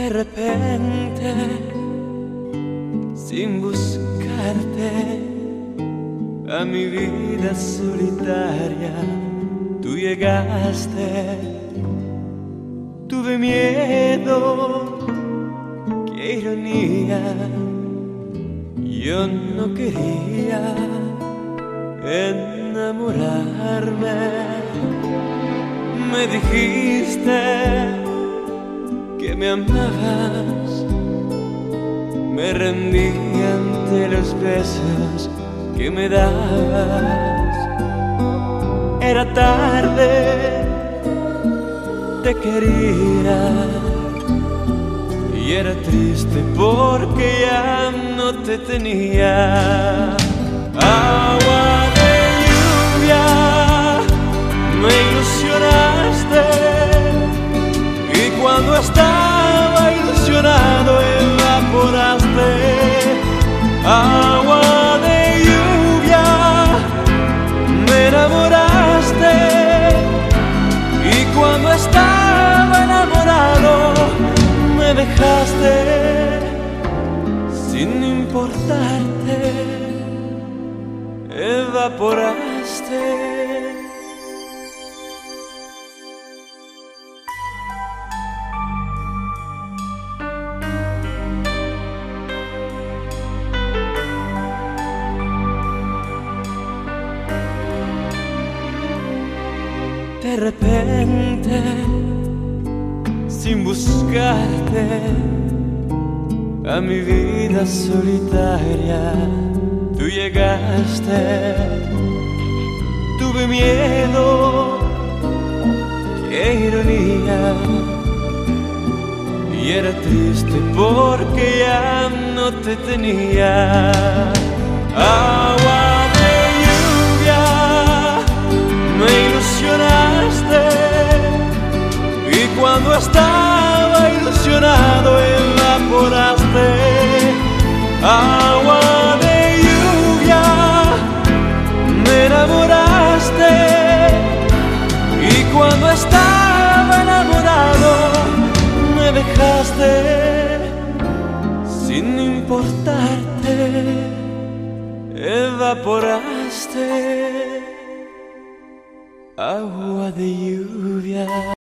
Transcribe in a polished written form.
repente, sin buscarte, a mi vida solitaria tú llegaste. Tuve miedo, qué ironía, yo no quería enamorarme. Me dijiste que me amabas, me rendí ante los besos que me dabas. Era tarde, te quería, y era triste porque ya no te tenía. Agua de lluvia, me ilusionaste, y cuando estaba ilusionado evaporaste. Agua de lluvia, me enamoraste, y cuando estaba enamorado me dejaste sin importarte, evaporaste. De repente, sin buscarte, a mi vida solitaria tú llegaste. Tuve miedo, qué ironía, y era triste porque ya no te tenía. Agua de lluvia, me ilusionaste, y cuando estaba ilusionado evaporaste. Agua de lluvia, me enamoraste, y cuando estaba enamorado me dejaste sin importarte, evaporaste. Agua de lluvia.